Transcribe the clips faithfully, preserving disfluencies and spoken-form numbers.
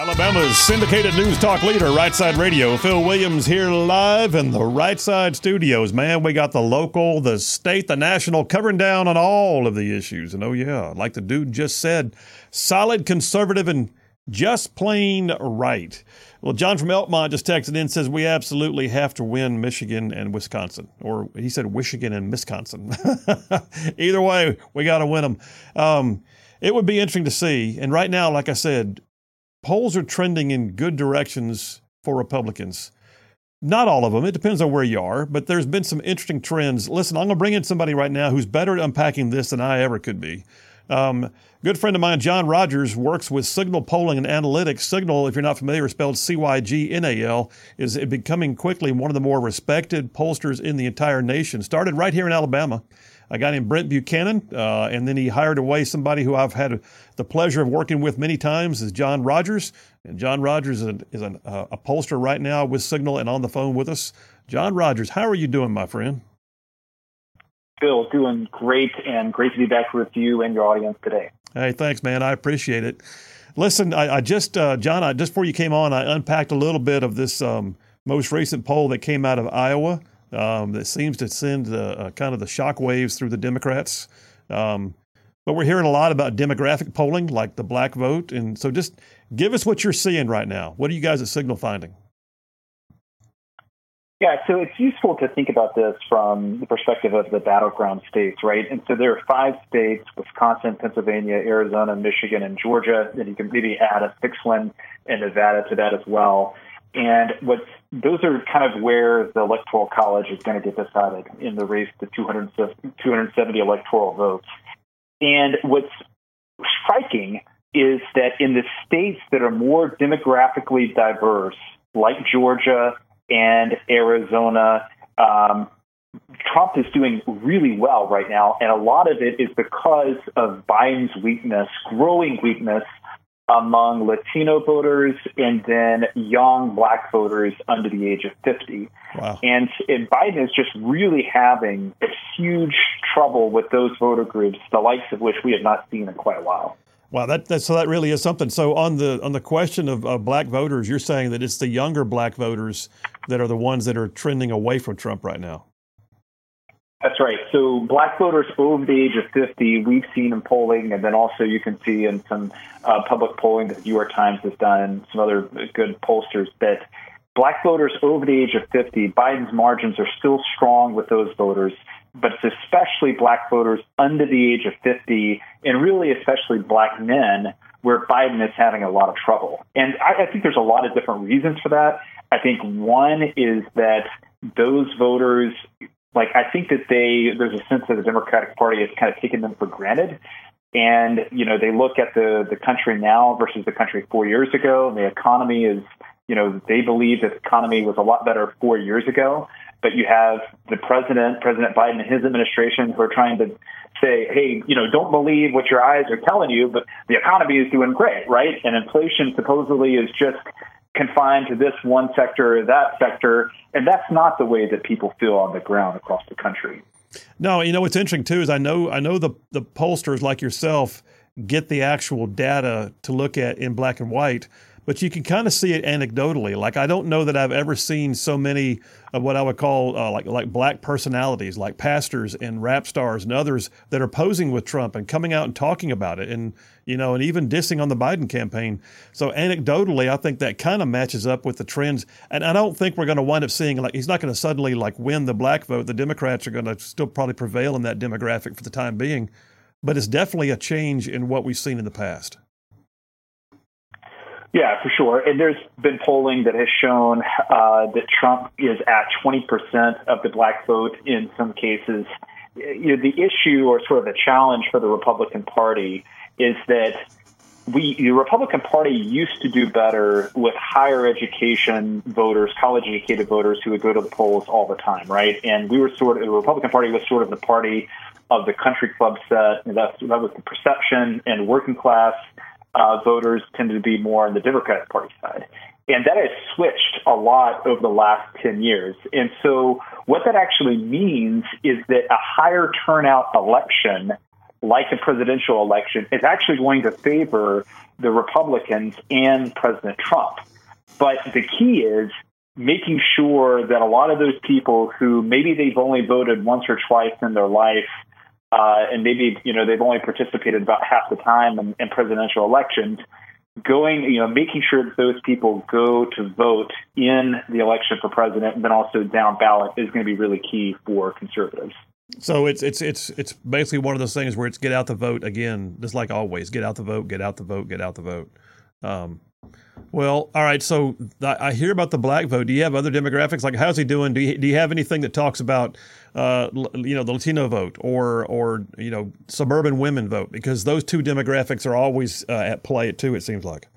Alabama's syndicated news talk leader, Right Side Radio. Phil Williams here live in the Right Side studios. Man, we got the local, the state, the national, covering down on all of the issues. And oh yeah, like the dude just said, solid, conservative, and just plain right. Well, John from Elkmont just texted in and says we absolutely have to win Michigan and Wisconsin. Or he said Michigan and Wisconsin. Either way, we got to win them. Um, it would be interesting to see. And right now, like I said, polls are trending in good directions for Republicans. Not all of them. It depends on where you are, but there's been some interesting trends. Listen, I'm going to bring in somebody right now who's better at unpacking this than I ever could be. Um, good friend of mine, John Rogers, works with Signal Polling and Analytics. Signal, if you're not familiar, spelled C Y G N A L, is becoming quickly one of the more respected pollsters in the entire nation. Started right here in Alabama. A guy named Brent Buchanan, uh, and then he hired away somebody who I've had the pleasure of working with many times, is John Rogers. And John Rogers is, an, is an, uh, a pollster right now with Signal and on the phone with us. John Rogers, how are you doing, my friend? Phil, doing great, and great to be back with you and your audience today. Hey, thanks, man. I appreciate it. Listen, I, I just, uh, John, I, just before you came on, I unpacked a little bit of this um, most recent poll that came out of Iowa. Um, that seems to send uh, uh, kind of the shockwaves through the Democrats. Um, but we're hearing a lot about demographic polling, like the black vote. And so just give us what you're seeing right now. What are you guys at Signal finding? Yeah, so it's useful to think about this from the perspective of the battleground states, right? And so there are five states, Wisconsin, Pennsylvania, Arizona, Michigan, and Georgia. And you can maybe add a sixth one in Nevada to that as well. And what's those are kind of where the Electoral College is going to get decided in the race to two hundred seventy electoral votes. And what's striking is that in the states that are more demographically diverse, like Georgia and Arizona, um, Trump is doing really well right now. And a lot of it is because of Biden's weakness, growing weakness, among Latino voters and then young black voters under the age of fifty. Wow. And, and Biden is just really having a huge trouble with those voter groups, the likes of which we have not seen in quite a while. Wow, that, that so that really is something. So on the on the question of uh, black voters, you're saying that it's the younger black voters that are the ones that are trending away from Trump right now. That's right. So black voters over the age of fifty, we've seen in polling, and then also you can see in some uh, public polling that the New York Times has done and some other good pollsters that black voters over the age of fifty, Biden's margins are still strong with those voters, but it's especially black voters under the age of fifty, and really especially black men, where Biden is having a lot of trouble. And I, I think there's a lot of different reasons for that. I think one is that those voters, like, I think that they, there's a sense that the Democratic Party has kind of taken them for granted. And, you know, they look at the, the country now versus the country four years ago. And the economy is, you know, they believe that the economy was a lot better four years ago. But you have the president, President Biden and his administration who are trying to say, hey, you know, don't believe what your eyes are telling you, but the economy is doing great, right? And inflation supposedly is just confined to this one sector or that sector. And that's not the way that people feel on the ground across the country. No, you know, what's interesting, too, is I know I know the, the pollsters like yourself get the actual data to look at in black and white, but you can kind of see it anecdotally. Like, I don't know that I've ever seen so many of what I would call uh, like like black personalities, like pastors and rap stars and others that are posing with Trump and coming out and talking about it, and you know, and even dissing on the Biden campaign. So anecdotally, I think that kind of matches up with the trends. And I don't think we're going to wind up seeing, like, he's not going to suddenly like win the black vote. The Democrats are going to still probably prevail in that demographic for the time being, but it's definitely a change in what we've seen in the past. Yeah, for sure. And there's been polling that has shown uh, that Trump is at twenty percent of the black vote in some cases. You know, the issue, or sort of the challenge for the Republican Party, is that we, the Republican Party used to do better with higher education voters, college educated voters who would go to the polls all the time, right? And we were sort of, the Republican Party was sort of the party of the country club set. And that's, that was the perception, and working class Uh, voters tended to be more on the Democratic Party side. And that has switched a lot over the last ten years. And so what that actually means is that a higher turnout election like the presidential election, is actually going to favor the Republicans and President Trump. But the key is making sure that a lot of those people who maybe they've only voted once or twice in their life, uh, and maybe, you know, they've only participated about half the time in, in presidential elections, going, you know, making sure that those people go to vote in the election for president and then also down ballot is going to be really key for conservatives. So it's it's it's it's basically one of those things where it's get out the vote again, just like always. Get out the vote, get out the vote, get out the vote. Um, well, all right. So th- I hear about the black vote. Do you have other demographics? Like, how's he doing? Do you do you have anything that talks about uh, l- you know the Latino vote or or you know suburban women vote? Because those two demographics are always uh, at play too. It seems like.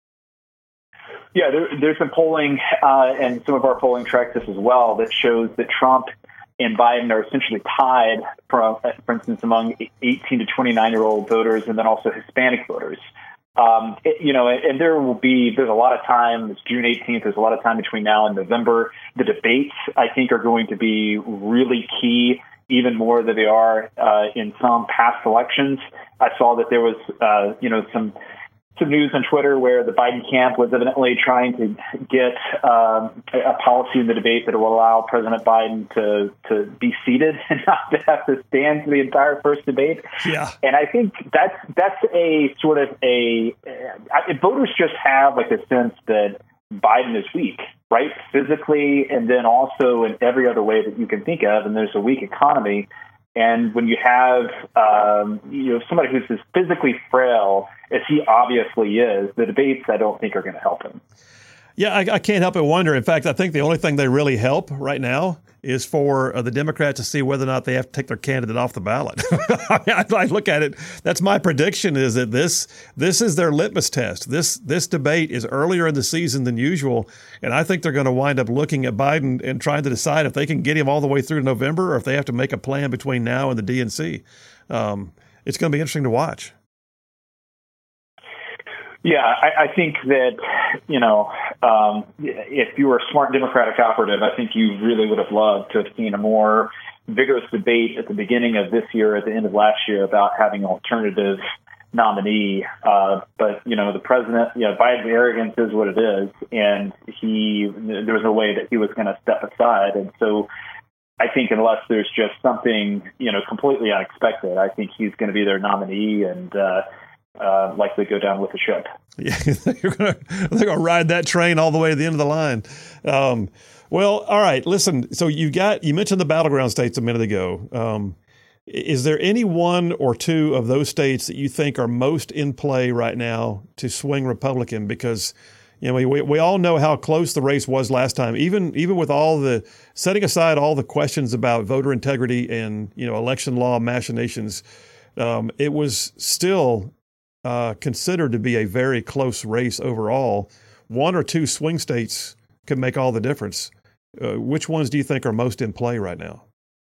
Yeah, there, there's some polling, uh, and some of our polling tracks this as well, that shows that Trump and Biden are essentially tied, for, for instance, among eighteen to twenty-nine year old voters and then also Hispanic voters. Um, it, you know, and there will be, there's a lot of time, it's June eighteenth, there's a lot of time between now and November. The debates, I think, are going to be really key, even more than they are uh, in some past elections. I saw that there was, uh, you know, some some news on Twitter where the Biden camp was evidently trying to get um, a policy in the debate that will allow President Biden to, to be seated and not to have to stand for the entire first debate. Yeah. And I think that's, that's a sort of a, uh, voters just have like a sense that Biden is weak, right? Physically, and then also in every other way that you can think of. And there's a weak economy. And when you have, um, you know, somebody who's as physically frail as he obviously is, the debates, I don't think, are going to help him. Yeah, I, I can't help but wonder. In fact, I think the only thing they really help right now is for uh, the Democrats to see whether or not they have to take their candidate off the ballot. I, mean, I, I look at it. That's my prediction, is that this this is their litmus test. This this debate is earlier in the season than usual, and I think they're going to wind up looking at Biden and trying to decide if they can get him all the way through to November or if they have to make a plan between now and the D N C. Um, it's going to be interesting to watch. Yeah, I, I think that, you know, um, if you were a smart Democratic operative, I think you really would have loved to have seen a more vigorous debate at the beginning of this year, at the end of last year, about having an alternative nominee. Uh, but, you know, the president, you know, Biden's arrogance is what it is, and he, there was no way that he was going to step aside. And so I think unless there's just something, you know, completely unexpected, I think he's going to be their nominee and, uh, Uh, likely go down with the ship. Yeah, they're going to they're going to ride that train all the way to the end of the line. Um, well, all right. Listen, so you got you mentioned the battleground states a minute ago. Um, is there any one or two of those states that you think are most in play right now to swing Republican? Because you know we we all know how close the race was last time. Even even with all the setting aside all the questions about voter integrity and you know election law machinations, um, it was still Uh, considered to be a very close race overall. One or two swing states could make all the difference. Uh, which ones do you think are most in play right now?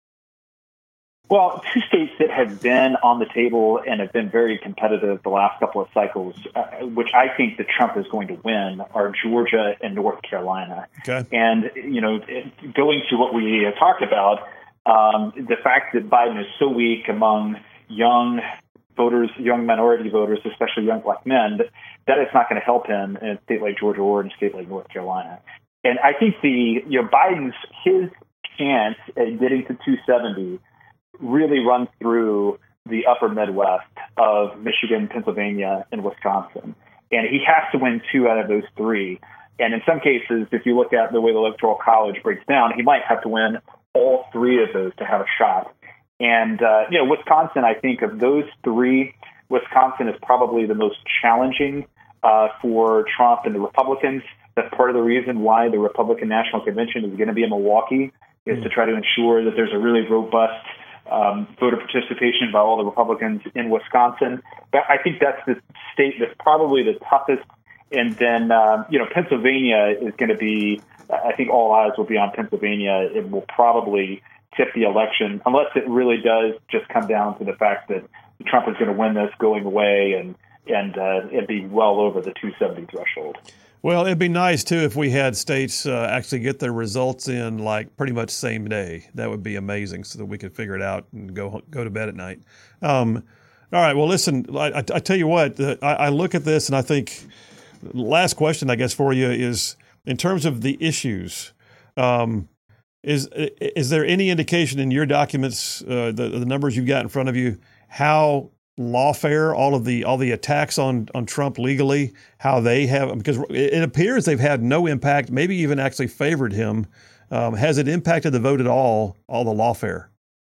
Well, two states that have been on the table and have been very competitive the last couple of cycles, uh, which I think that Trump is going to win, are Georgia and North Carolina. Okay. And, you know, going to what we talked about, um, the fact that Biden is so weak among young voters, young minority voters, especially young black men, that, that is not going to help him in a state like Georgia or in a state like North Carolina. And I think the, you know, Biden's, his chance at getting to two seventy really runs through the upper Midwest of Michigan, Pennsylvania, and Wisconsin. And he has to win two out of those three. And in some cases, if you look at the way the Electoral College breaks down, he might have to win all three of those to have a shot. And, uh, you know, Wisconsin, I think of those three, Wisconsin is probably the most challenging uh, for Trump and the Republicans. That's part of the reason why the Republican National Convention is going to be in Milwaukee, is mm. to try to ensure that there's a really robust um, voter participation by all the Republicans in Wisconsin. But I think that's the state that's probably the toughest. And then, um, you know, Pennsylvania is going to be, I think all eyes will be on Pennsylvania. It will probably tip the election, unless it really does just come down to the fact that Trump is going to win this going away and and uh, it'd be well over the two seventy threshold. Well, it'd be nice, too, if we had states uh, actually get their results in, like, pretty much same day. That would be amazing so that we could figure it out and go go to bed at night. Um, All right. Well, listen, I, I tell you what, uh, I, I look at this and I think, last question, I guess, for you is, in terms of the issues, um, is is there any indication in your documents, uh, the, the numbers you've got in front of you, how lawfare, all of the all the attacks on, on Trump legally, how they have, because it appears they've had no impact, maybe even actually favored him. Um, has it impacted the vote at all, all the lawfare?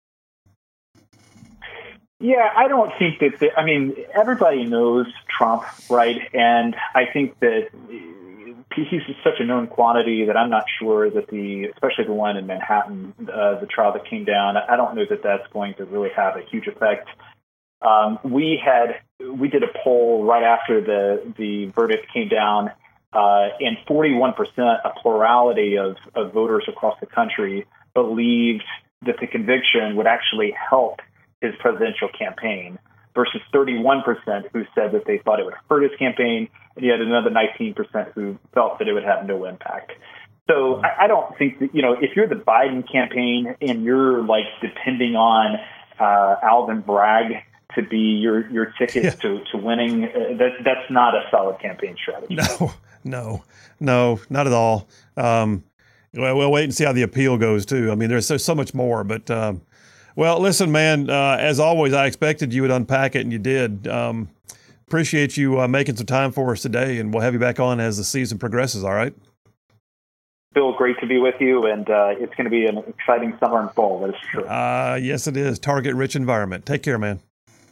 Yeah, I don't think that, the, I mean, everybody knows Trump, right? And I think that he's such a known quantity that I'm not sure that the, especially the one in Manhattan, uh, the trial that came down, I don't know that that's going to really have a huge effect. Um, we had, we did a poll right after the, the verdict came down, uh, and forty-one percent, a plurality of, of voters across the country, believed that the conviction would actually help his presidential campaign, versus thirty-one percent who said that they thought it would hurt his campaign, and you had another nineteen percent who felt that it would have no impact. So I, I don't think that, you know, if you're the Biden campaign and you're like depending on uh, Alvin Bragg to be your, your ticket yeah. to, to winning, uh, that that's not a solid campaign strategy. No, no, no, not at all. Um, well, we'll wait and see how the appeal goes too. I mean, there's, there's so much more, but um, well, listen, man, uh, as always, I expected you would unpack it, and you did. Um, appreciate you uh, making some time for us today, and we'll have you back on as the season progresses, all right? Bill, great to be with you, and uh, it's going to be an exciting summer and fall, that is true. Uh, yes, it is. Target-rich environment. Take care, man.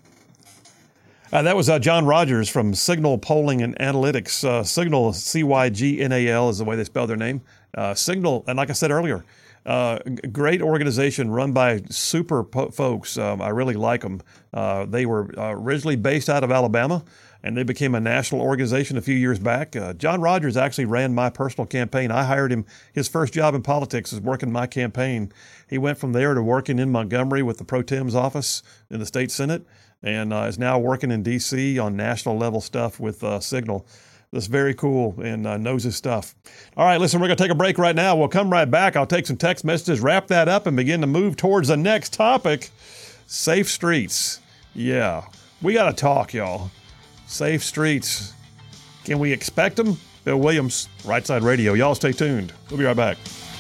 Uh, that was uh, John Rogers from Signal Polling and Analytics. Uh, Signal, C Y G N A L is the way they spell their name. Uh, Signal, and like I said earlier, Uh, great organization run by super po- folks. Um, I really like them. Uh, they were uh, originally based out of Alabama, and they became a national organization a few years back. Uh, John Rogers actually ran my personal campaign. I hired him. His first job in politics was working my campaign. He went from there to working in Montgomery with the Pro Tem's office in the state Senate, and uh, is now working in D C on national level stuff with uh, Signal. That's very cool and uh, knows his stuff. All right, listen, we're going to take a break right now. We'll come right back. I'll take some text messages, wrap that up, and begin to move towards the next topic, safe streets. Yeah, we got to talk, y'all. Safe streets. Can we expect them? Bill Williams, Right Side Radio. Y'all stay tuned. We'll be right back.